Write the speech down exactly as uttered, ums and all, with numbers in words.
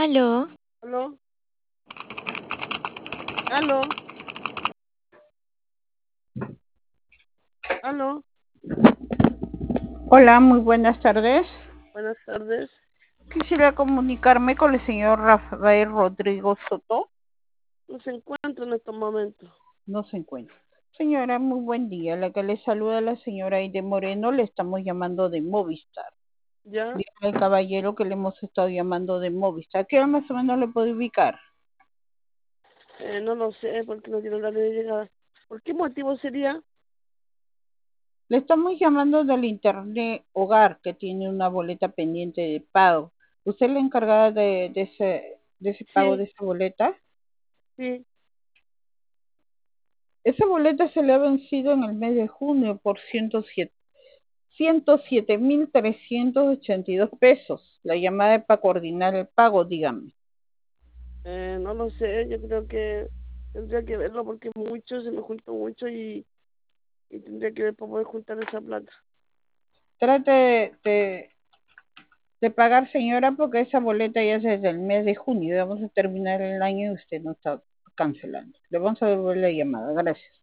Aló, Aló, aló, aló, Hola, muy buenas tardes. buenas tardes. Quisiera comunicarme con el señor Rafael Rodrigo Soto. No se encuentra en estos momentos. No se encuentra. Señora, muy buen día. La que le saluda la señora Aide Moreno, le estamos llamando de Movistar. ¿Ya? Dígale al caballero que le hemos estado llamando de Movistar. ¿Qué hora más o menos le puede ubicar? Eh, no lo sé porque no tiene horario de llegada. ¿Por qué motivo sería? Le estamos llamando del Internet Hogar, que tiene una boleta pendiente de pago. ¿Usted es la encargada de, de ese, de ese pago de Sí, esa boleta? sí. Esa boleta se le ha vencido en el mes de junio por ciento siete ciento siete mil trescientos ochenta y dos pesos. La llamada es para coordinar el pago, dígame. Eh, no lo sé, yo creo que tendría que verlo porque mucho, se me juntó mucho y, y tendría que ver para poder juntar esa plata. Trate de, de, de pagar, señora, porque esa boleta ya es desde el mes de junio. Vamos a terminar el año y usted no está cancelando. Le vamos a devolver la llamada. Gracias.